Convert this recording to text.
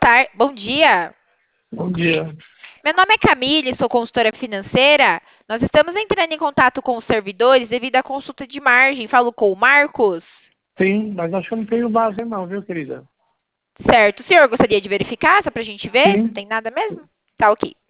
Bom dia. Bom dia. Meu nome é Camille, sou consultora financeira. Nós estamos entrando em contato com os servidores devido à consulta de margem. Falo com o Marcos. Sim, mas acho que eu não tenho base não, viu, querida? Certo. O senhor gostaria de verificar, só para a gente ver? Não Sim. tem nada mesmo? Tá ok.